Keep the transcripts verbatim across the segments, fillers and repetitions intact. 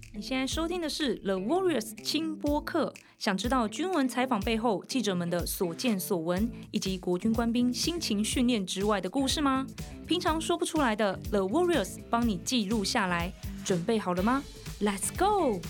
你现在收听的是 The Warriors 轻播客，想知道军文采访背后记者们的所见所闻，以及国军官兵辛勤训练之外的故事吗？平常说不出来的 The Warriors 帮你记录下来，准备好了吗？ Let's go！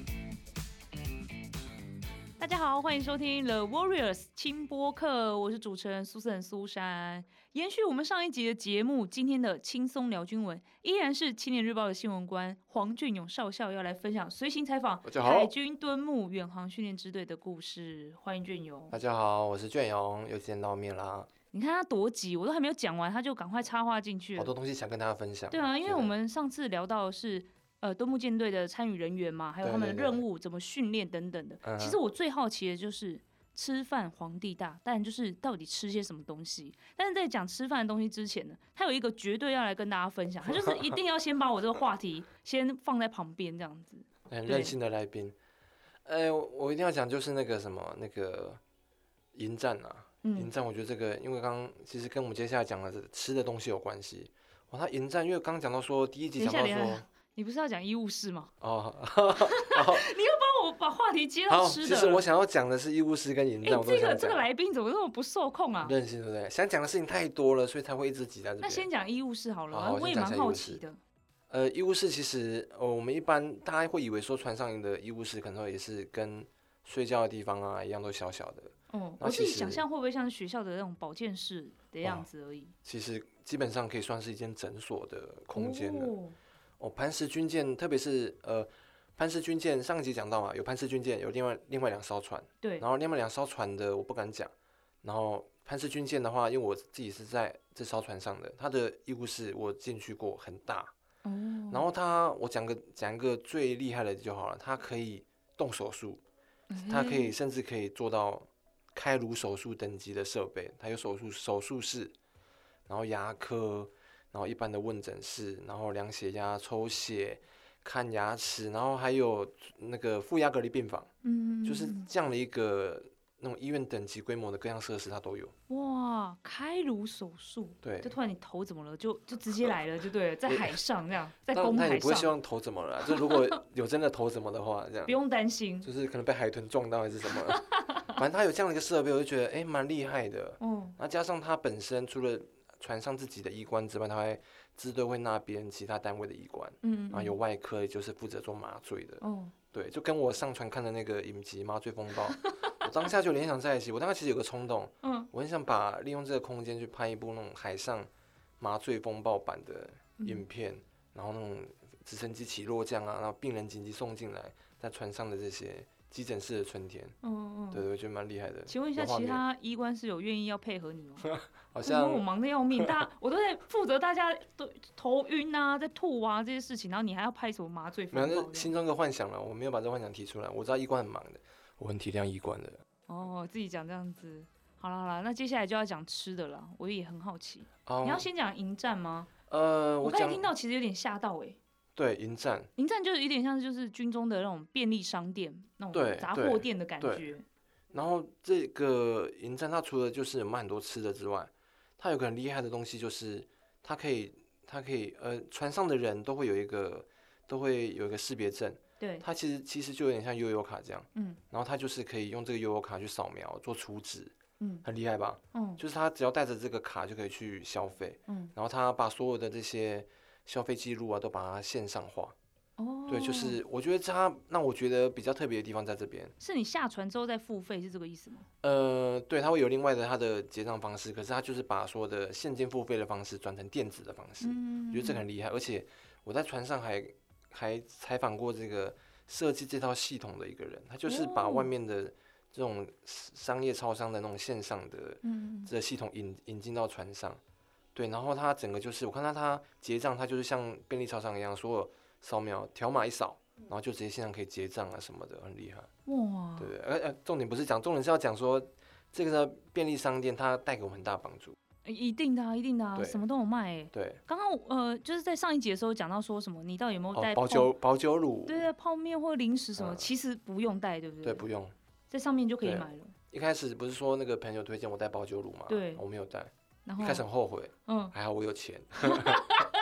大家好，欢迎收听 The Warriors 轻播客，我是主持人苏森苏珊。延续我们上一集的节目，今天的轻松聊军文依然是青年日报的新闻官黄俊勇少校要来分享随行采访海军敦睦远航训练支队的故事。欢迎俊勇。 大家好，我是俊勇，又见到面啦。 你看他多急，我都还没有讲完，他就赶快插话进去了。 好多东西想跟大家分享。 对啊，因为我们上次聊到的是呃敦睦舰队的参与人员嘛，还有他们的任务怎么训练等等的。 对对对， 其实我最好奇的就是吃饭皇帝大，但就是到底吃些什么东西。但是在讲吃饭的东西之前呢，他有一个绝对要来跟大家分享，他就是一定要先把我这个话题先放在旁边这样子。 很任性的来宾。呃，我一定要讲就是那个什么那个营战啊，营、嗯、战，我觉得这个因为刚刚其实跟我们接下来讲的吃的东西有关系。哇，他营战，因为刚刚讲到说第一集讲到说。 你不是要讲医务室吗？ 哦， 你又帮我把话题接到吃的。 其实我想要讲的是医务室跟营战。 这个这个来宾怎么那么不受控啊？ 任性对不对？想讲的事情太多了，所以才会一直挤在这边。 那先讲医务室好了， 好好我也蛮好奇的。 呃，医务室其实、呃、我们一般大家会以为说船上的医务室可能也是跟睡觉的地方啊一样，都小小的。 哦、嗯，我自己想象会不会像是学校的那种保健室的样子而已？ 其实基本上可以算是一间诊所的空间了。 哦哦，磐石军舰，特别是呃，磐石军舰上一集讲到嘛，有磐石军舰，有另外另外两艘船， 对， 然后另外两艘船的我不敢讲，然后磐石军舰的话，因为我自己是在这艘船上的，它的医务室我进去过，很大， 哦， 然后它我讲个讲一个最厉害的就好了，它可以动手术，它可以甚至可以做到开颅手术等级的设备，它有手术手术室，然后牙科。然后一般的问诊室，然后量血压、抽血、看牙齿，然后还有那个负压隔离病房， 嗯， 就是这样的一个那种医院等级规模的各项设施，它都有。 哇，开颅手术， 对， 就突然你头怎么了，就就直接来了，就对了，在海上这样，在公海上。 那你不会希望头怎么了、啊？就如果有真的头怎么的话，这样不用担心， 就是可能被海豚撞到还是什么，反正它有这样的一个设备，我就觉得哎蛮厉害的。嗯，那加上它本身除了船上自己的医官之外，他会支队会那边其他单位的医官，嗯，然后有外科，也就是负责做麻醉的，哦，对，就跟我上船看的那个影集《麻醉风暴》，我当下就联想在一起。我当时其实有个冲动，嗯，我很想把利用这个空间去拍一部那种海上麻醉风暴版的影片，嗯、然后那种直升机起落降啊，然后病人紧急送进来，在船上的这些。急诊室的春天，嗯嗯，对对，我觉得蛮厉害的。 请问一下，其他医官是有愿意要配合你吗？ 好像我忙得要命，大家我都在负责大家都头晕啊，在吐啊这些事情，然后你还要拍什么麻醉风暴？ 没有，心中一个幻想了，我没有把这个幻想提出来。我知道医官很忙的，我很体谅医官的。 哦，自己讲这样子，好了好了，那接下来就要讲吃的了，我也很好奇。Um, 你要先讲营战吗？ 呃， 我刚才听到其实有点吓到哎、欸。 对，营战， 营战就是有点像是就是军中的那种便利商店、那种杂货店的感觉。 然后这个营战，它除了就是有卖很多吃的之外，它有个很厉害的东西，就是它可以，它可以，呃，船上的人都会有一个，都会有一个识别证。 对， 它其实其实就有点像悠游卡这样。嗯。然后它就是可以用这个悠游卡去扫描做储值。嗯。很厉害吧？嗯。就是他只要带着这个卡就可以去消费。嗯。然后他把所有的这些消费记录啊，都把它线上化。哦，对，就是我觉得它，那我觉得比较特别的地方在这边。 是你下船之后再付费，是这个意思吗？ 呃，对，它会有另外的它的结账方式，可是它就是把所有的现金付费的方式转成电子的方式。嗯，我觉得这个很厉害，而且我在船上还还采访过这个设计这套系统的一个人，他就是把外面的这种商业超商的那种线上的这个系统引引进到船上。对，然后它整个就是我看到它结账，它就是像便利超商一样，所有扫描条码一扫，然后就直接线上可以结账啊什么的，很厉害。哇！对对，呃呃，重点不是讲，重点是要讲说这个便利商店它带给我们很大帮助。 一定的啊，一定的啊，什么都有卖哎。 对， 刚刚呃就是在上一集的时候讲到说什么，你到底有没有带保酒保酒乳？ 对对，泡面或零食什么，其实不用带，对不对？ 对，不用， 在上面就可以买了。 一开始不是说那个朋友推荐我带保酒乳吗？ 对， 我没有带。 然后一开始很后悔，嗯，还好我有钱。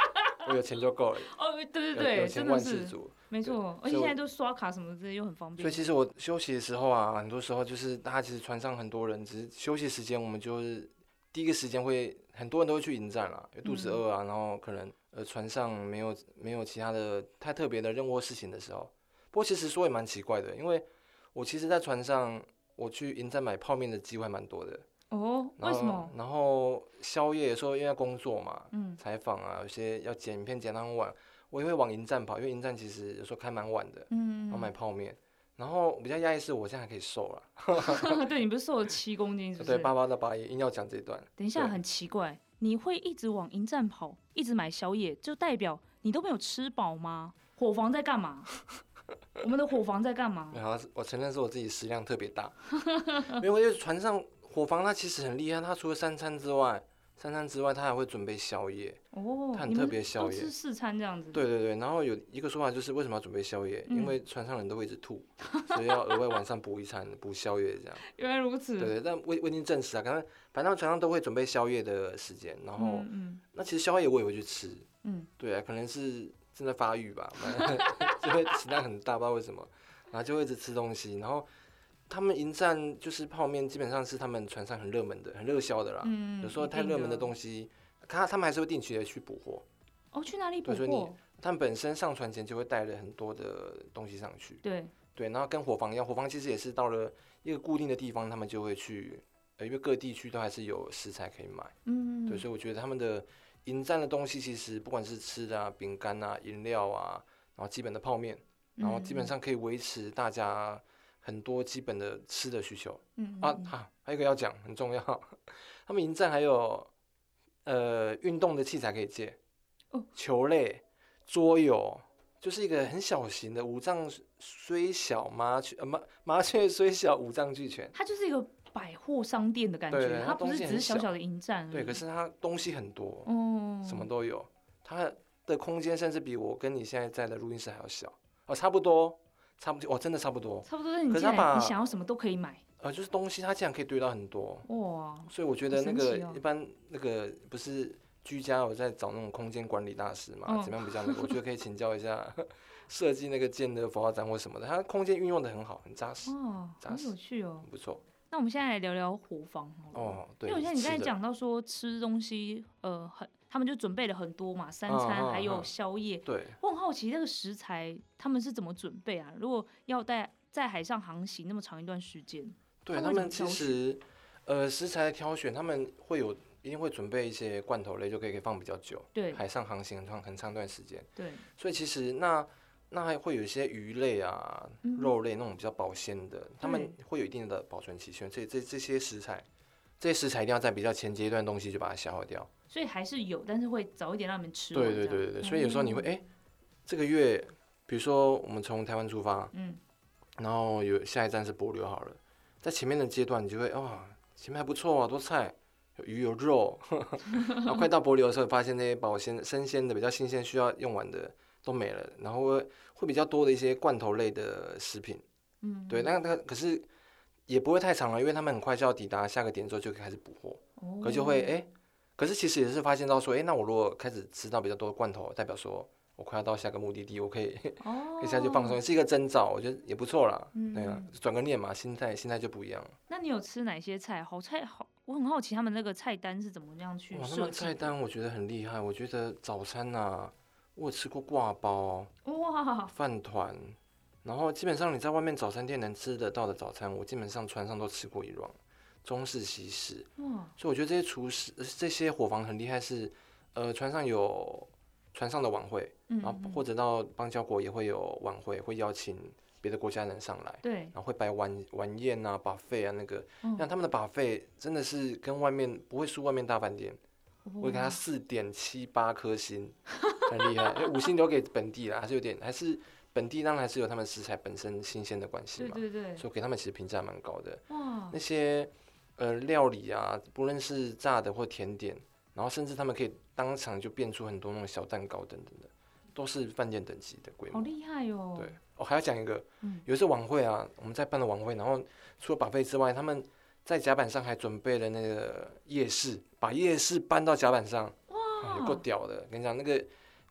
我有钱就够了。 哦，对对有对， 有钱真的是， 万事足。 没错，而且现在都刷卡什么之类又很方便。 所以其实我休息的时候啊，很多时候就是大家其实船上很多人，只是休息时间我们就是第一个时间会很多人都会去营站啦，因为肚子饿啊，嗯、然后可能呃船上没有没有其他的太特别的任务事情的时候。不过其实说也蛮奇怪的，因为我其实在船上我去营站买泡面的机会蛮多的。 哦，为什么？ 然后宵夜有时候因为要工作嘛， 嗯， 采访啊，有些要剪影片剪到很晚，我也会往营站跑，因为营站其实有时候开蛮晚的，嗯，然后买泡面。然后比较压抑是我现在还可以瘦了。 对，你不是瘦了七公斤是不是？ 对，八八的八也硬要讲这一段。 等一下，很奇怪，你会一直往营站跑，一直买宵夜，就代表你都没有吃饱吗？伙房在干嘛？我们的伙房在干嘛？ 没有，我承认是我自己食量特别大。没有，因为船上伙房它其实很厉害，它除了三餐之外，三餐之外，他还会准备宵夜。 哦， 他很特别宵夜， 吃四餐这样子。 对对对，然后有一个说法就是为什么要准备宵夜？嗯、因为船上人都会一直吐，所以要额外晚上补一餐，补宵夜这样。 原来如此。 对对，但未未经证实啊，反正反正船上都会准备宵夜的时间，然后、嗯嗯、那其实宵夜我也会去吃。嗯，对啊，可能是正在发育吧，就会食量很大，不知道为什么，然后就会一直吃东西，然后。他们营站就是泡面，基本上是他们船上很热门的、很热销的啦。嗯，有时候太热门的东西，他他们还是会定期的去补货。 哦，去哪里补货？ 所以你他们本身上船前就会带了很多的东西上去。 对对，然后跟伙房一样，伙房其实也是到了一个固定的地方，他们就会去，呃，因为各地区都还是有食材可以买。嗯，对，所以我觉得他们的营站的东西，其实不管是吃的啊、饼干啊、饮料啊，然后基本的泡面，然后基本上可以维持大家。很多基本的吃的需求，嗯啊啊，还有一个要讲很重要，他们营站还有呃运动的器材可以借，哦、球类、桌游，就是一个很小型的五脏虽小麻雀呃麻麻雀虽小五脏俱全， 它就是一个百货商店的感觉， 对对它不是只是小小的营站， 对，可是它东西很多，嗯，什么都有，它的空间甚至比我跟你现在在的录音室还要小，哦，差不多。差不多，哦，真的差不多。 差不多，但你竟然你想要什么都可以买。 呃，就是东西它竟然可以堆到很多。 哇！ 所以我觉得那个、哦、一般那个不是居家，我在找那种空间管理大师嘛，嗯、怎么样比较那个？我觉得可以请教一下设计那个建的佛华展或什么的，它空间运用的很好，很扎实。 哦，很有趣哦， 很不错。 那我们现在来聊聊伙房好了。 哦，对。 因为我现在你刚才讲到说吃东西，呃，很。他们就准备了很多嘛，三餐还有宵夜。 对、嗯， 我很好奇那个食材他们是怎么准备啊？如果要在在海上航行那么长一段时间， 对他们其实呃食材的挑选，他们会有一定会准备一些罐头类，就可以可以放比较久。 对， 海上航行很长很长一段时间。 对， 所以其实那那还会有一些鱼类啊、嗯、肉类那种比较保鲜的，他们会有一定的保存期限。这这这些食材，这些食材一定要在比较前阶段东西就把它消耗掉。 所以还是有，但是会早一点让你们吃完。 对对对对对，所以有时候你会哎、欸，这个月，比如说我们从台湾出发，嗯，然后有下一站是帛琉好了，在前面的阶段你就会哇，前面还不错啊，多菜，有鱼有肉，然后快到帛琉的时候，发现那些保鲜生鲜的比较新鲜需要用完的都没了，然后会会比较多的一些罐头类的食品，嗯，对，那那可是也不会太长了，因为他们很快就要抵达下个点之后就开始补货，哦、可就会哎。欸可是其实也是发现到说，哎、欸，那我如果开始吃到比较多的罐头，代表说我快要到下个目的地，我可以，哦、可以下去放松，是一个征兆，我觉得也不错啦。嗯，对啊，转个念嘛，心态心态就不一样了。 那你有吃哪些菜？好菜好，我很好奇他们那个菜单是怎么样去设计。 他们菜单我觉得很厉害，我觉得早餐啊，我有吃过挂包，哇，饭团，然后基本上你在外面早餐店能吃得到的早餐，我基本上船上都吃过一轮。中式、西式，嗯，所以我觉得这些厨师、这些伙房很厉害是，呃，船上有船上的晚会，嗯嗯然后或者到邦交国也会有晚会，会邀请别的国家人上来， 对， 然后会摆晚晚宴啊、buffet 啊那个，像、嗯、他们的 buffet 真的是跟外面不会输外面大饭店，我给他四点七八颗星，很厉害，因为五星留给本地啦，还是有点还是。本地当然还是有他们食材本身新鲜的关系嘛， 对对对， 所以给他们其实评价蛮高的。哇，那些呃料理啊，不论是炸的或甜点，然后甚至他们可以当场就变出很多那种小蛋糕等等的，都是饭店等级的规模。 好厉害哦！ 对，我、哦、还要讲一个，嗯、有一次晚会啊，我们在办的晚会，然后除了buffet之外，他们在甲板上还准备了那个夜市，把夜市搬到甲板上，哇，有够屌的！跟你讲那个。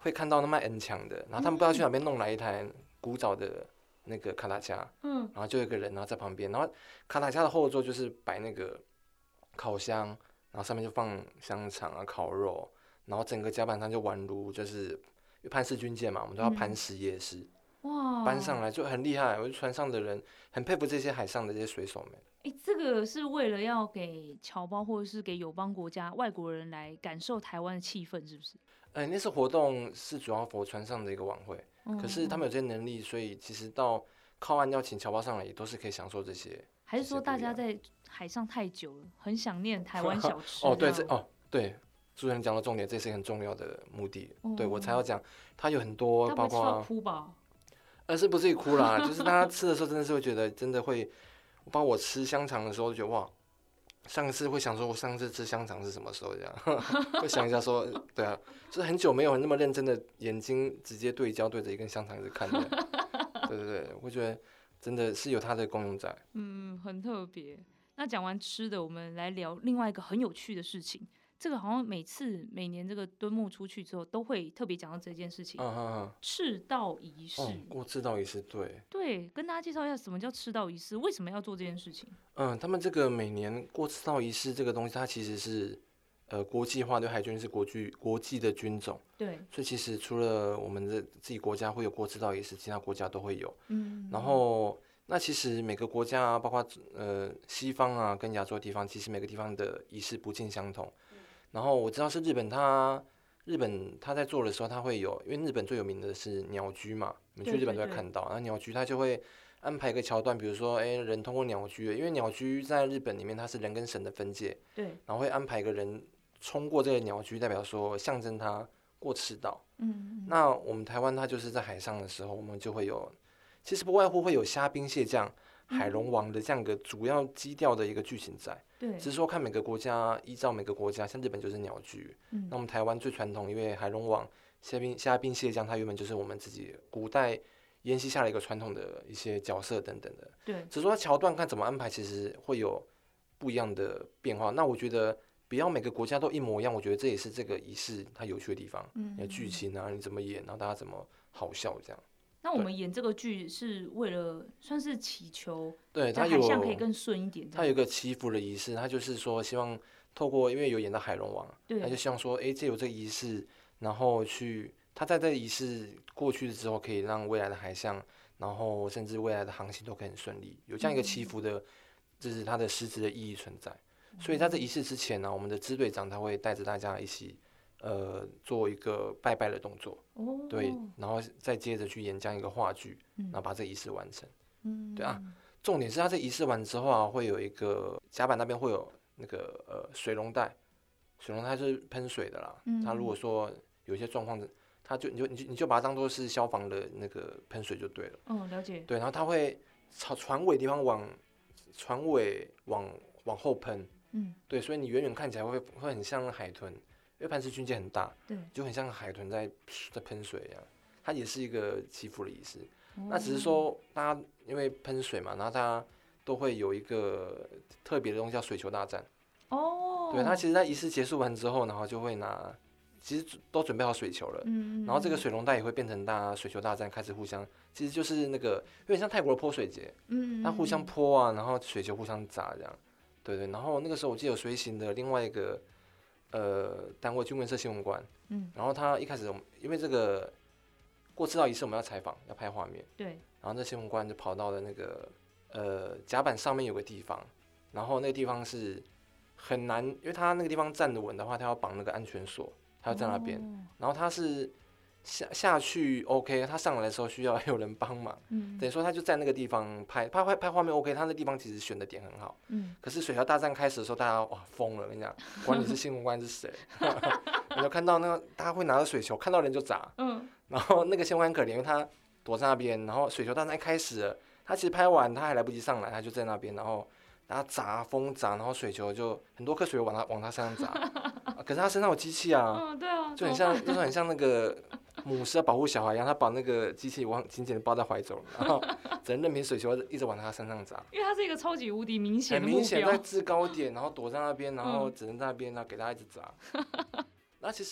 会看到那卖 N 墙的，然后他们不知道去哪边弄来一台古早的那个卡塔加，嗯，然后就有一个人然后在旁边，然后卡塔加的后座就是摆那个烤箱，然后上面就放香肠啊、烤肉，然后整个甲板上就宛如就是潘氏军舰嘛，我们都要磐石夜市。嗯哇，搬上来就很厉害，我就船上的人很佩服这些海上的这些水手们。 哎、欸，这个是为了要给侨胞或者是给友邦国家外国人来感受台湾的气氛，是不是？ 呃，那次活动是主要for船上的一个晚会，嗯、可是他们有这些能力，所以其实到靠岸要请侨胞上来，也都是可以享受这些。 还是说大家在海上太久了，很想念台湾小吃？ 哦，对，这哦对。主持人讲到重点，这是很重要的目的。嗯、对我才要讲，它有很多，包括哭吧。 呃，是不至于哭啦，就是大家吃的时候真的是会觉得，真的会，包括我吃香肠的时候就觉得哇，上次会想说，我上次吃香肠是什么时候这样，会想一下说，对啊，就是很久没有那么认真的眼睛直接对焦对着一根香肠一直看的，对对对，我觉得真的是有它的功用在。 嗯，很特别。那讲完吃的，我们来聊另外一个很有趣的事情。这个好像每次每年这个敦睦出去之后，都会特别讲到这件事情。嗯嗯嗯。赤道仪式。 哦，过赤道仪式，对。 对，跟大家介绍一下什么叫赤道仪式，为什么要做这件事情？ 嗯，他们这个每年过赤道仪式这个东西，它其实是呃国际化，对海军是国际国际的军种。对。所以其实除了我们的自己国家会有过赤道仪式，其他国家都会有。嗯。然后那其实每个国家啊，包括呃西方啊跟亚洲的地方，其实每个地方的仪式不尽相同。然后我知道是日本它，日本它在做的时候，它会有，因为日本最有名的是鸟居嘛，你去日本都会看到，然后鸟居它就会安排一个桥段，比如说，哎，人通过鸟居，因为鸟居在日本里面它是人跟神的分界，对，然后会安排一个人冲过这个鸟居，代表说象征他过赤道。嗯，那我们台湾它就是在海上的时候，我们就会有，其实不外乎会有虾兵蟹将、海龙王的这样一个主要基调的一个剧情在。对，只是说看每个国家，依照每个国家，像日本就是鸟居，嗯、那我们台湾最传统，因为海龙王、虾兵虾兵蟹将，它原本就是我们自己古代沿袭下来一个传统的一些角色等等的。对，只是说桥段看怎么安排，其实会有不一样的变化。那我觉得不要每个国家都一模一样，我觉得这也是这个仪式它有趣的地方。嗯，你的剧情啊，你怎么演，然后大家怎么好笑这样。 那我们演这个剧是为了算是祈求，对，它海象可以更顺一点。 它有一个祈福的仪式，它就是说希望透过，因为有演到海龙王，他就希望说，哎，借由这个仪式，然后去他在这个仪式过去之后，可以让未来的海象，然后甚至未来的航行都可以很顺利，有这样一个祈福的，这是它的实质的意义存在。所以在这仪式之前呢，我们的支队长他会带着大家一起。呃，做一个拜拜的动作，哦、对，然后再接着去演这样一个话剧，嗯、然后把这仪式完成。嗯，对啊，重点是他这仪式完之后啊，会有一个甲板那边会有那个呃水龙带，水龙带就是喷水的啦。嗯，他如果说有些状况，他就你就你就你就把它当做是消防的那个喷水就对了。 哦，了解。 对，然后他会朝船尾地方往船尾往往后喷。嗯，对，所以你远远看起来会会很像海豚。因为磐石军舰很大，对，就很像海豚在在喷水一样，它也是一个祈福的仪式。哦、那只是说，大家因为喷水嘛，然后大家都会有一个特别的东西叫水球大战。哦，对，他其实在仪式结束完之后，然后就会拿，其实都准备好水球了，嗯，然后这个水龙带也会变成大家水球大战，开始互相，其实就是那个有点像泰国的泼水节，嗯，他互相泼啊，然后水球互相砸这样，对对，然后那个时候我记得有随行的另外一个。呃，单位军文社新闻官，嗯，然后他一开始因为这个过赤道仪式我们要采访，要拍画面，对，然后那新闻官就跑到了那个呃甲板上面有个地方，然后那个地方是很难，因为他那个地方站得稳的话，他要绑那个安全锁，他要在那边，哦、然后他是下下去 OK， 他上来的时候需要有人帮忙，嗯，等于说他就在那个地方拍拍拍拍画面 OK， 他那地方其实选的点很好，嗯，可是水桥大战开始的时候，大家哇疯了，我跟你讲，管你是新闻官是谁，你就看到那个大家会拿着水球，看到人就砸，嗯，然后那个新闻官很可怜，因为他躲在那边，然后水球大战一开始了，他其实拍完他还来不及上来，他就在那边，然后他砸风砸，然后水球就很多颗水球往他往他身上砸，啊、可是他身上有机器啊，嗯，对啊，就很像就是很像那个。母狮要保护小孩一样，他把那个机器往紧紧的抱在怀中，然后只能任凭水球一直往他身上砸。 因为他是一个超级无敌明显的目标， 很明显在制高点，然后躲在那边，然后只能在那边，然后给他一直砸。那其实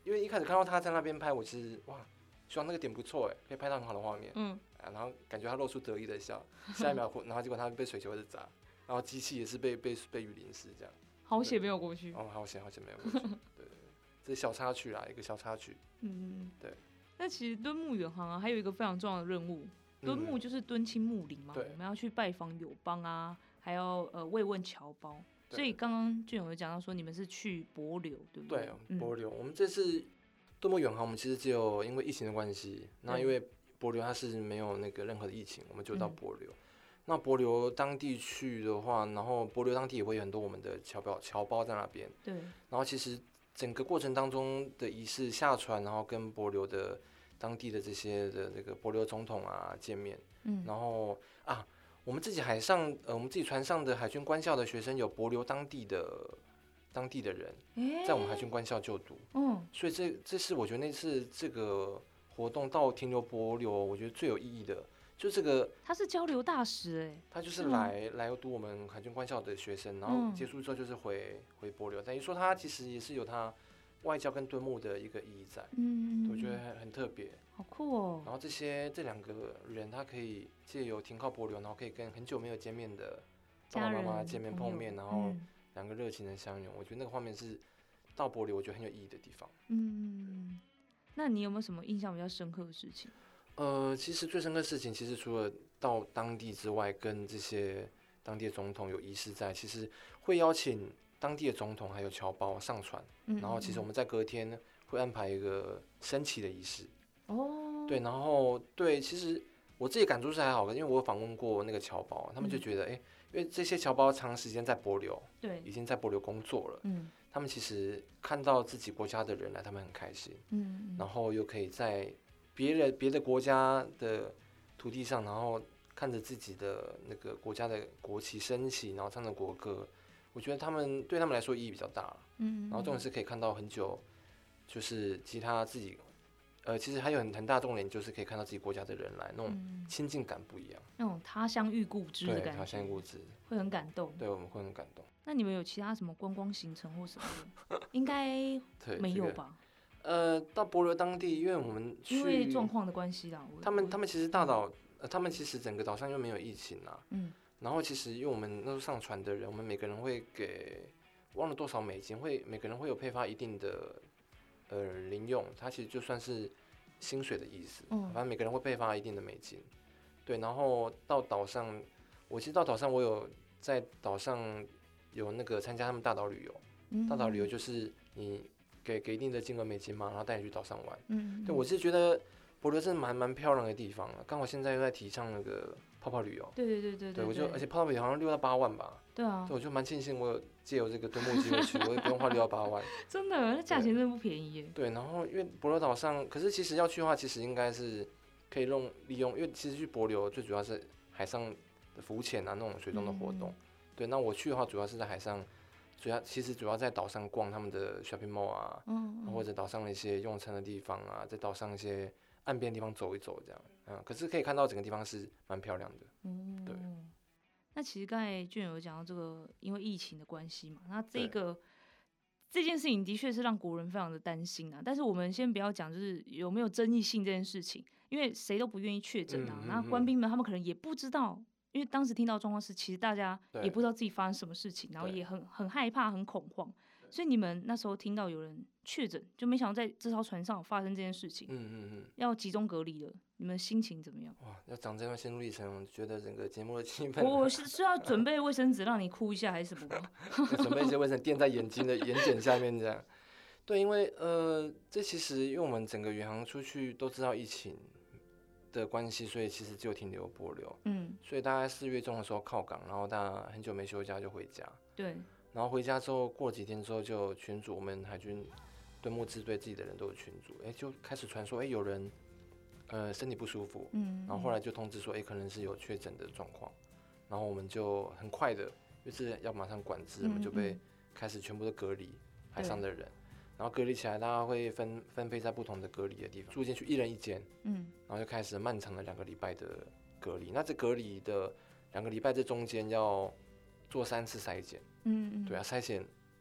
因为一开始看到他在那边拍，我其实哇，希望那个点不错哎，可以拍到很好的画面。嗯，啊，然后感觉他露出得意的笑，下一秒，然后结果他被水球一直砸，然后机器也是被被被雨淋湿这样。 好险没有过去。 哦，好险好险没有过去。对对对，这是小插曲啦，一个小插曲。嗯，对。 那其实敦睦远航啊，还有一个非常重要的任务，敦睦就是敦亲睦邻嘛，我们要去拜访友邦啊，还要呃慰问侨胞。所以刚刚俊友有讲到说，你们是去帛琉，对不对？ 对，帛琉。我们这次敦睦远航，我们其实只有因为疫情的关系，那因为帛琉它是没有那个任何的疫情，我们就到帛琉。嗯、那帛琉当地去的话，然后帛琉当地也会有很多我们的侨胞侨胞在那边。 对。 然后其实整个过程当中的仪式，下船，然后跟帛琉的当地的这些的那个帛琉总统啊见面。嗯。然后啊。我们自己海上，呃，我们自己船上的海军官校的学生有帛琉当地的当地的人，在我们海军官校就读，嗯，所以这这是我觉得那次这个活动到停留帛琉，我觉得最有意义的，就这个他是交流大使哎， 他就是来来读我们海军官校的学生，然后结束之后就是回回帛琉，等于说他其实也是有他外交跟敦睦的一个意义在，嗯，我觉得很很特别。 好酷哦！ 然后这些这两个人，他可以借由停靠帛琉，然后可以跟很久没有见面的爸爸妈妈见面碰面，然后两个热情的相拥，我觉得那个画面是到帛琉我觉得很有意义的地方。 嗯，那你有没有什么印象比较深刻的事情？ 呃，其实最深刻的事情，其实除了到当地之外，跟这些当地的总统有仪式在，其实会邀请当地的总统还有侨胞上船，嗯、然后其实我们在隔天会安排一个升旗的仪式。哦，对，然后对，其实我自己感触是还好的，因为我有访问过那个侨胞，他们就觉得，哎、嗯，因为这些侨胞长时间在帛琉， 对， 已经在帛琉工作了，嗯，他们其实看到自己国家的人来，他们很开心，嗯，然后又可以在别人别的国家的土地上，然后看着自己的那个国家的国旗升起，然后唱着国歌，我觉得他们对他们来说意义比较大，嗯，然后重点是可以看到很久，就是其他自己。呃，其实还有很很大重点，就是可以看到自己国家的人来，那种亲近感不一样， 那种他乡遇故知的感觉， 对，他乡遇故知会很感动。 对，我们会很感动。 那你们有其他什么观光行程或什么的？应该没有吧？ 这个、呃，到帛琉当地，因为我们去因为状况的关系啦， 他们他们其实大岛、呃，他们其实整个岛上又没有疫情啦，嗯，然后其实因为我们那时候上船的人，我们每个人会给忘了多少美金，会每个人会有配发一定的。呃，零用，它其实就算是薪水的意思，嗯，反正每个人会配发一定的美金，对，然后到岛上，我其实到岛上，我有在岛上有那个参加他们大岛旅游，嗯、大岛旅游就是你给给一定的金额美金嘛，然后带你去岛上玩，嗯，对我是觉得帛琉是蛮蛮漂亮的地方啊，刚好现在又在提倡那个泡泡旅游， 对对对对对, 对，我就而且泡泡旅游好像六到八万吧， 对啊， 对，我就蛮庆幸我有借由这个敦睦机会去，我也不用花六到八万， 真的，那价钱真的不便宜耶。 对，然后因为帛琉岛上，可是其实要去的话，其实应该是可以用利用，因为其实去帛琉最主要是海上的浮潜啊，那种水中的活动。嗯、对，那我去的话，主要是在海上，主要其实主要在岛上逛他们的 shopping mall 啊，嗯嗯或者岛上的一些用餐的地方啊，在岛上一些岸边的地方走一走这样，嗯，可是可以看到整个地方是蛮漂亮的。嗯，对。 那其实刚才俊有讲到这个，因为疫情的关系嘛，那这个这件事情的确是让国人非常的担心啊。但是我们先不要讲，就是有没有争议性这件事情，因为谁都不愿意确诊啊。那、嗯、官兵们他们可能也不知道，因为当时听到状况是，其实大家也不知道自己发生什么事情，然后也很很害怕、很恐慌。所以你们那时候听到有人确诊，就没想到在这艘船上发生这件事情，嗯嗯嗯，要集中隔离了，你们心情怎么样？ 哇，要讲这段心路历程，我觉得整个节目的气氛， 我是是要准备卫生纸让你哭一下，还是什么？ 准备一些卫生垫在眼睛的眼睑下面这样。对，因为呃，这其实因为我们整个远航出去都知道疫情的关系，所以其实只有停留帛琉，嗯，所以大概四月中的时候靠港，然后大家很久没休假就回家， 对。 然后回家之后，过几天之后就群组，我们海军敦睦支队自己的人都有群组，哎，就开始传说，哎，有人呃身体不舒服，嗯，然后后来就通知说，哎，可能是有确诊的状况，然后我们就很快的，就是要马上管制，我们就被开始全部都隔离海上的人，然后隔离起来，大家会分分配在不同的隔离的地方，住进去一人一间，嗯，然后就开始漫长的两个礼拜的隔离。那这隔离的两个礼拜这中间要做三次筛检，嗯嗯，对啊，筛检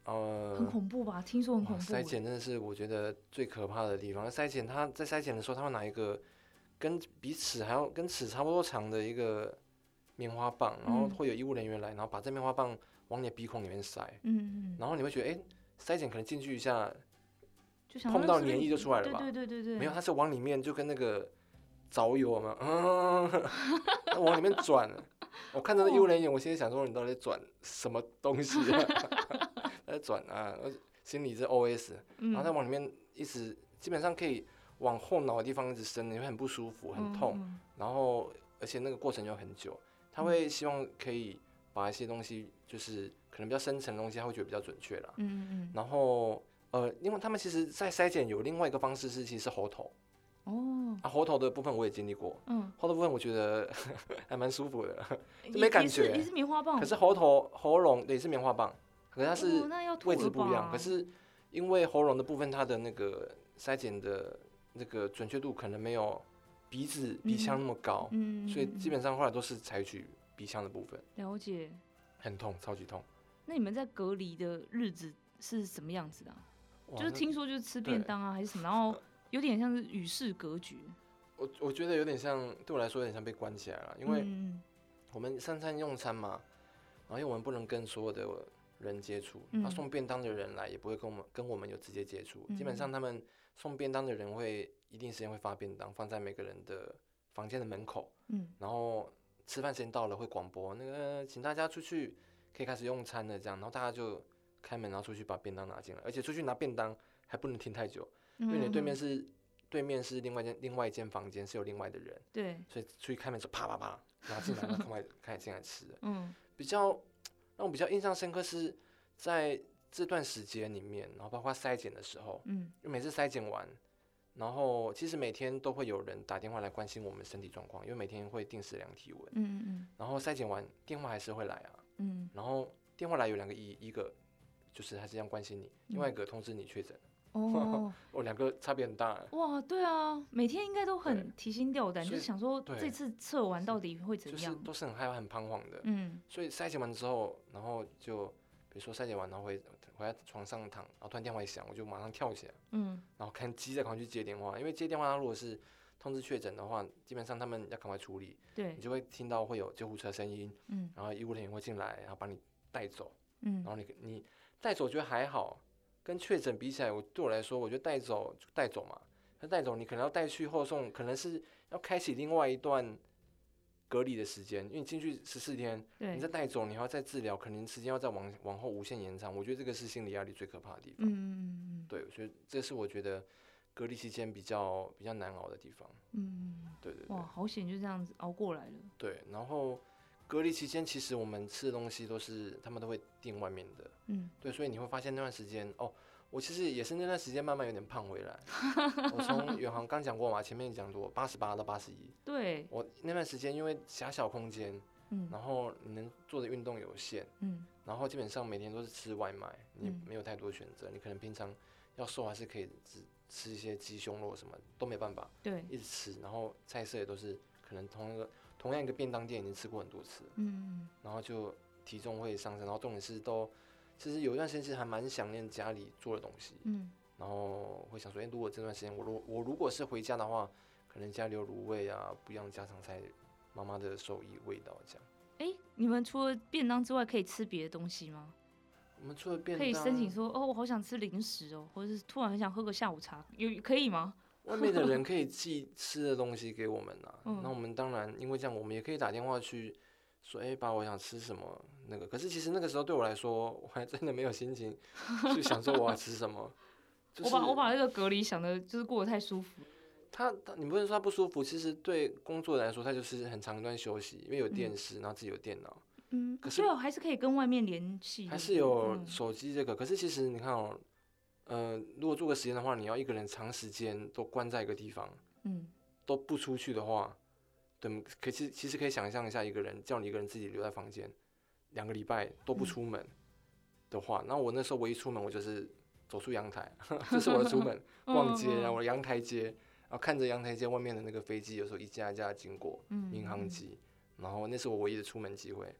呃， 很恐怖吧？听说很恐怖。 筛检真的是我觉得最可怕的地方。筛检他在筛检的时候，他会拿一个跟比尺还要跟尺差不多长的一个棉花棒，然后会有医务人员来，然后把这棉花棒往你的鼻孔里面塞。嗯嗯。然后你会觉得，哎、欸，筛检可能进去一下， 就想碰到粘液就出来了吧？ 对对对对对。 没有，他是往里面就跟那个凿油嘛，嗯，往里面转。我看到那医务人员，我心里想说，你到底在转什么东西啊？在转啊，心里是 O S， 然后再往里面一直，基本上可以往后脑的地方一直伸，你会很不舒服，很痛，嗯嗯，然后而且那个过程又很久，他会希望可以把一些东西，就是可能比较深层的东西，他会觉得比较准确啦。嗯嗯。然后呃，因为他们其实在筛检有另外一个方式是，其实是喉头。哦。啊，喉头的部分我也经历过。嗯。喉头部分我觉得还蛮舒服的，就没感觉。 也是棉花棒。 可是喉头喉咙也是棉花棒。可是它是位置不一样，可是因为喉咙的部分，它的那个筛检的那个准确度可能没有鼻子鼻腔那么高，嗯，所以基本上后来都是采取鼻腔的部分。 了解。 很痛，超级痛。 那你们在隔离的日子是什么样子的啊？就是听说就是吃便当啊，还是什么，然后有点像是与世隔绝。 我我觉得有点像，对我来说有点像被关起来了，因为我们三餐用餐嘛，然后因为我们不能跟所有的人接触，他送便当的人来也不会跟我们跟我们有直接接触，嗯，基本上他们送便当的人会一定时间会发便当放在每个人的房间的门口，嗯，然后吃饭时间到了会广播那个请大家出去可以开始用餐了这样，然后大家就开门然后出去把便当拿进来，而且出去拿便当还不能停太久，因为你对面是对面是另外一间另外一间房间是有另外的人，对，所以出去开门就啪啪啪拿进来，然后开始开始进来吃了，嗯，比较。让我比较印象深刻是在这段时间里面，然后包括筛检的时候，嗯，就每次筛检完，然后其实每天都会有人打电话来关心我们身体状况，因为每天会定时量体温，嗯嗯，然后筛检完电话还是会来啊，嗯，然后电话来有两个意义，一个就是还是这样关心你，另外一个通知你确诊。哦，我两个差别很大。 哇，对啊，每天应该都很提心吊胆，就是想说这次测完到底会怎样， 就是都是很害怕、很彷徨的。嗯，所以筛检完之后，然后就比如说筛检完，然后回回在床上躺，然后突然电话一响，我就马上跳起来，嗯，然后看急着赶快去接电话，因为接电话如果是通知确诊的话，基本上他们要赶快处理，对，你就会听到会有救护车声音，嗯，然后医务人员会进来，然后把你带走，嗯，然后你你带走觉得还好。跟确诊比起来，我对我来说，我觉得带走就带走嘛。那带走你可能要带去后送，可能是要开启另外一段隔离的时间，因为你进去十四天，你再带走，你还要再治疗，可能时间要再往往后无限延长。我觉得这个是心理压力最可怕的地方。嗯嗯嗯。对，我觉得这是我觉得隔离期间比较比较难熬的地方。嗯。对对对。 哇，好险，就这样子熬过来了。 对，然后。隔离期间，其实我们吃的东西都是他们都会订外面的，嗯，对，所以你会发现那段时间，哦，我其实也是那段时间慢慢有点胖回来。我从远航刚讲过嘛，前面讲过八十八到八十一，对，我那段时间因为狭小空间，嗯，然后你能做的运动有限，嗯，然后基本上每天都是吃外卖，你没有太多选择，你可能平常要瘦还是可以只吃一些鸡胸肉什么都没办法，对，一直吃，然后菜色也都是可能同一个。同样一个便当店已经吃过很多次，嗯，然后就体重会上升，然后重点是都，其实有一段时间其实还蛮想念家里做的东西，嗯，然后会想说，哎、欸，如果这段时间我如我如果是回家的话，可能家里有卤味啊，不一样的家常菜，妈妈的手艺味道这样。 哎、欸，你们除了便当之外，可以吃别的东西吗？ 我们除了便当， 可以申请说，哦，我好想吃零食哦，或者是突然很想喝个下午茶，有可以吗？ 外面的人可以寄吃的东西给我们啊，那、嗯、我们当然因为这样，我们也可以打电话去说，哎、欸，爸，我想吃什么那个。可是其实那个时候对我来说，我还真的没有心情去想说我要吃什么。就是、 我把我把那个隔离想的，就是过得太舒服。 他他你不能说他不舒服，其实对工作来说，他就是很长一段休息，因为有电视，嗯、然后自己有电脑。 嗯，可是还是可以跟外面联系， 还是有手机这个。嗯、可是其实你看哦。呃，如果做个实验的话，你要一个人长时间都关在一个地方，嗯，都不出去的话，对，可其其实可以想象一下，一个人叫你一个人自己留在房间，两个礼拜都不出门的话，那、嗯、我那时候唯一出门，我就是走出阳台，这是我的出门，逛街，然后我的阳台街，然后看着阳台街外面的那个飞机，有时候一架一架经过，嗯、民航机，然后那是我唯一的出门机会。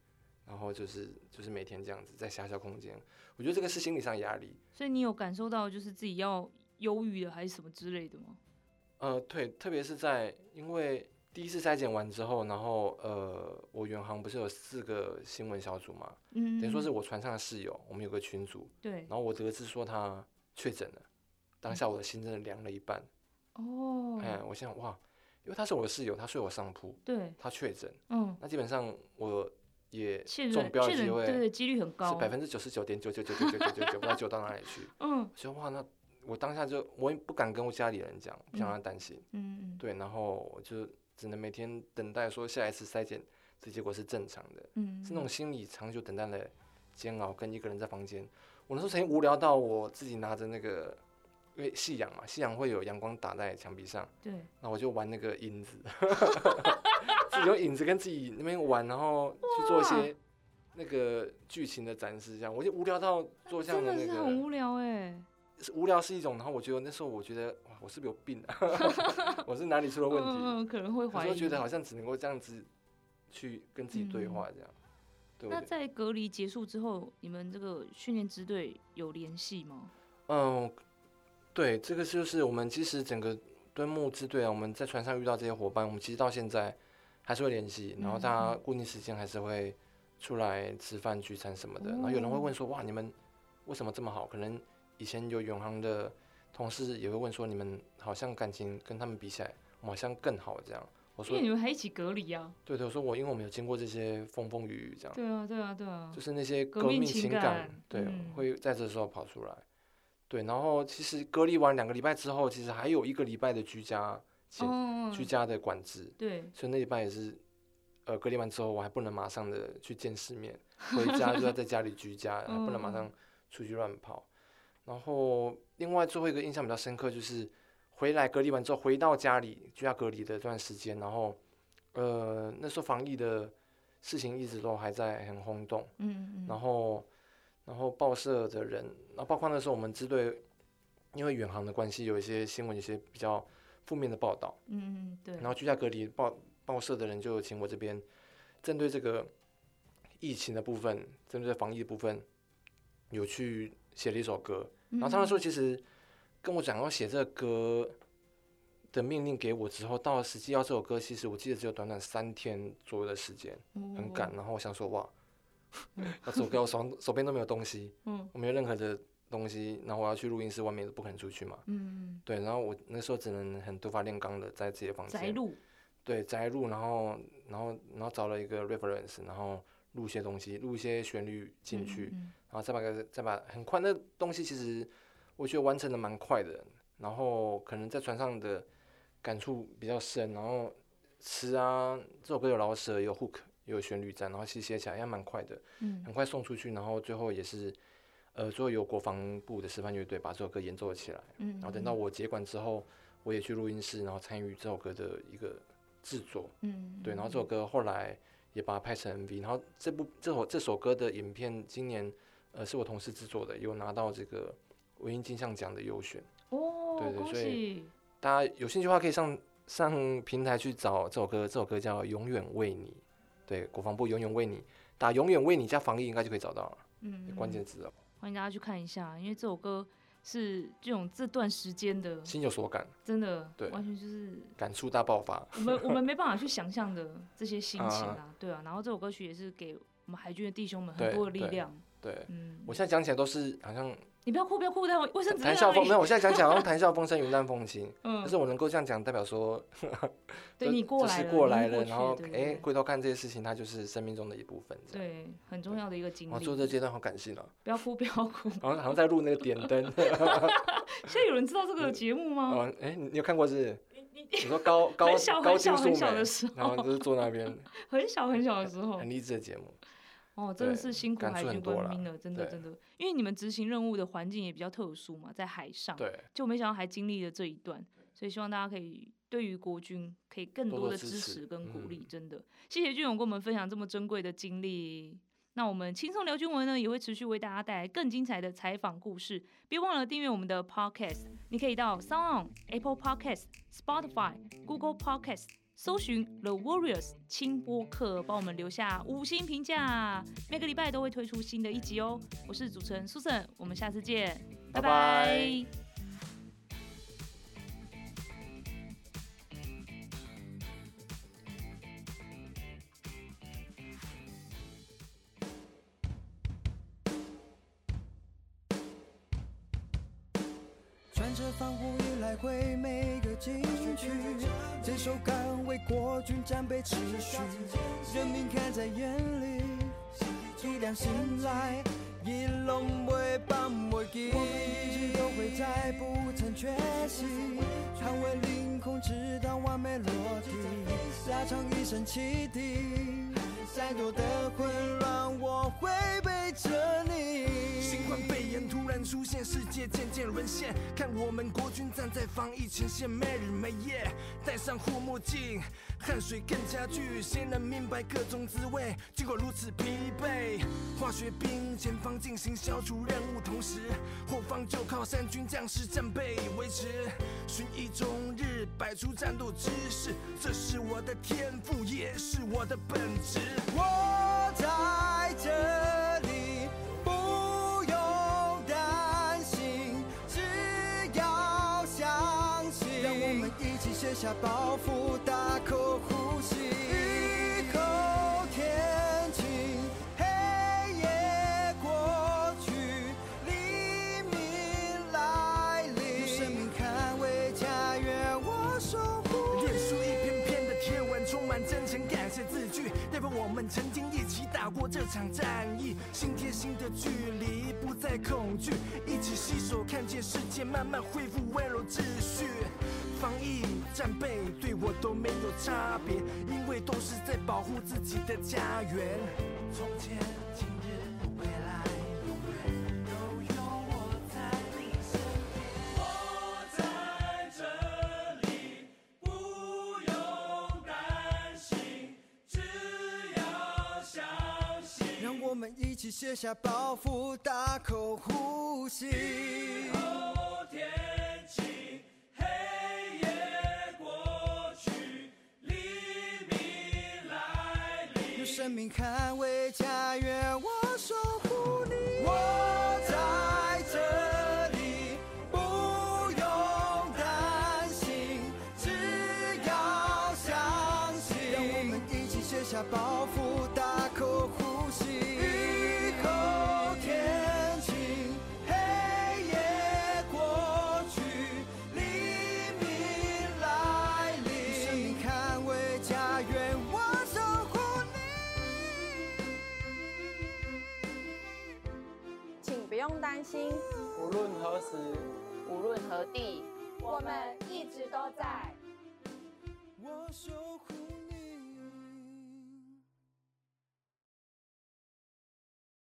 然后就是就是每天这样子在狭小空间，我觉得这个是心理上压力。 所以你有感受到就是自己要忧郁的还是什么之类的吗？ 呃，对，特别是在因为第一次筛检完之后，然后呃，我远航不是有四个新闻小组嘛，嗯，等于说是我船上的室友，我们有个群组， 对， 然后我得知说他确诊了，当下我的心真的凉了一半。哦，哎，我想哇，因为他是我的室友，他睡我上铺， 对， 他确诊，嗯，那基本上我也确中标的机会， 对对，几率很高， 是百分之九十九点九九九九九九九九，不知道九到哪里去。嗯，我说哇，那我当下就我也不敢跟我家里人讲，不想让他担心。嗯嗯，对，然后我就只能每天等待说下一次筛检，这结果是正常的。嗯，是那种心理长久等待的煎熬，跟一个人在房间，我那时候曾经无聊到我自己拿着那个，因为夕阳嘛，夕阳会有阳光打在墙壁上，对，那我就玩那个影子，自己用影子跟自己那边玩，然后去做一些那个剧情的展示，这样我就无聊到做这样的那个， 真的是很无聊哎。 无聊是一种，然后我觉得那时候我觉得哇，我是不是有病啊？我是哪里出了问题？ 嗯嗯，可能会怀疑。 有时候觉得好像只能够这样子去跟自己对话这样。嗯，对。 那在隔离结束之后，你们这个训练支队有联系吗？ 嗯，对，这个就是我们其实整个敦睦支队啊，我们在船上遇到这些伙伴，我们其实到现在还是会联系，然后大家固定时间还是会出来吃饭聚餐什么的。嗯，然后有人会问说，哇，你们为什么这么好？可能以前有远航的同事也会问说，你们好像感情跟他们比起来，我们好像更好这样。我说， 因为你们还一起隔离啊。 对对，我说我因为我们有经过这些风风雨雨这样。 对啊对啊对啊。 就是那些革命情感，对，嗯，会在这时候跑出来。对，然后其实隔离完两个礼拜之后，其实还有一个礼拜的居家检、哦、居家的管制。对。所以那礼拜也是，呃，隔离完之后，我还不能马上的去见世面，回家就要在家里居家，还不能马上出去乱跑。然后另外最后一个印象比较深刻就是回来隔离完之后回到家里居家隔离的这段时间，然后呃那时候防疫的事情一直都还在很轰动，嗯嗯，然后然后报社的人，然后包括那时候我们支队因为远航的关系有一些新闻，有些比较负面的报道，嗯嗯对，然后居家隔离报报社的人就请我这边针对这个疫情的部分，针对防疫的部分有去写了一首歌。然后他那时候其实跟我讲要写这个歌的命令给我之后，到了实际要这首歌，其实我记得只有短短三天左右的时间，很赶。然后我想说哇，那这首歌我手手边都没有东西，我没有任何的东西，然后我要去录音室，外面都不可能出去嘛，嗯，对。然后我那时候只能很土法炼钢的在自己的房间摘录，对，摘录，然后然后然后找了一个 reference， 然后录一些东西，录一些旋律进去。嗯嗯，然后再把个再把很快，那东西其实我觉得完成的蛮快的，然后可能在船上的感触比较深，然后词啊这首歌有饶舌有 hook 有旋律在，然后其实写起来也蛮快的，嗯，很快送出去，然后最后也是呃最后由国防部的示范乐队把这首歌演奏了起来，嗯，然后等到我接管之后，我也去录音室，然后参与这首歌的一个制作，嗯，对，然后这首歌后来也把它拍成 M V， 然后这部这首这首歌的影片今年呃是我同事制作的，有拿到这个文艺金像奖的优选。哦，对对，所以大家有兴趣的话可以上上平台去找这首歌，这首歌叫《永远为你》，对，国防部永远为你，打永远为你加防疫应该就可以找到了，嗯，关键字哦。 欢迎大家去看一下，因为这首歌是这种这段时间的心有所感， 真的，对，完全就是感触大爆发。 我们我们没办法去想象的这些心情啊，对啊。然后这首歌曲也是给我们海军的弟兄们很多的力量。 对，对嗯，我现在讲起来都是好像。 你不要哭，不要哭，但卫生纸。 谈笑风没有，我现在讲起来好像谈笑风生，云淡风轻。嗯。但是我能够这样讲，代表说， 对你过来了， 过来了，然后哎，回头看这些事情，它就是生命中的一部分。 对，很重要的一个经历。 我做这阶段好感性哦。 不要哭，不要哭。 好像好像在录那个点灯。 现在有人知道这个节目吗？ 哦，哎，你有看过是？你你说高高高金素梅，然后就是坐那边。 很小很小的时候。 很励志的节目。 哦，真的是辛苦海军官兵了，真的真的，因为你们执行任务的环境也比较特殊嘛，在海上，对，就没想到还经历了这一段，所以希望大家可以对于国军可以更多的支持跟鼓励，真的，谢谢俊勇跟我们分享这么珍贵的经历。那我们轻松聊军文呢，也会持续为大家带来更精彩的采访故事，别忘了订阅我们的 Podcast， 你可以到 SoundOn、Apple Podcast、Spotify、Google Podcast 搜寻 The Warriors 轻播客，帮我们留下五星评价。每个礼拜都会推出新的一集哦。我是主持人 Susan， 我们下次见，拜拜。 拜拜。 穿着防护衣来回每个禁区，坚守岗位，国军战备秩序，人民看在眼里，一良心来，一拢袂放袂记。我们一直都会在，不曾缺席，捍卫领空，直到完美落地，拉长一生汽笛。再多的混乱，我会陪着你。 新冠肺炎突然出现，世界渐渐沦陷。看我们国军站在防疫前线，没日没夜，戴上护目镜，汗水更加剧。谁能明白各种滋味？经过如此疲惫，化学兵前方进行消除任务，同时后方就靠三军将士战备维持。旬一终日，摆出战斗姿势，这是我的天赋，也是我的本质。 我在这里，不用担心，只要相信。让我们一起卸下包袱，大口呼吸，雨后天晴，黑夜过去，黎明来临。用生命捍卫家园，我守护你。 练出一篇篇的贴文，充满真诚，感谢字句。代表我们曾经一起打过这场战役，心贴心的距离，不再恐惧，一起携手看见世界慢慢恢复温柔秩序。防疫战备对我都没有差别，因为都是在保护自己的家园。从前、今日、未来，永远都有我在你身边。我在这里，不用担心，只要相信。 让我们一起卸下包袱，大口呼吸。 雨后天晴，黑夜过去，黎明来临。 用生命捍卫家园，我守护你。我在这里，不用担心，只要相信。让我们一起卸下包袱，大口呼吸。雨后天晴，黑夜过去，黎明来临。用生命捍卫家园，我守护你。 请不用担心， 无论何时， 无论何地， 我们一直都在。 我守护